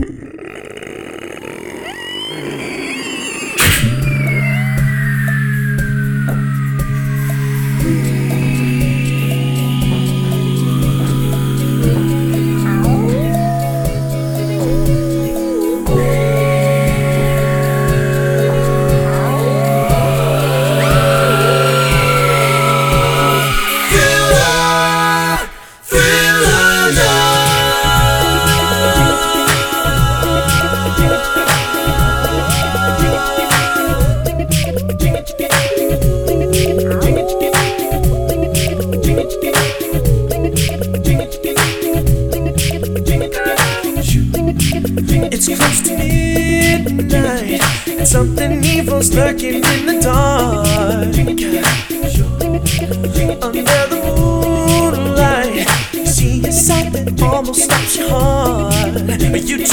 It's close to midnight, and something evil's lurking in the dark. Under the moonlight, you see a sight that almost stops your heart. You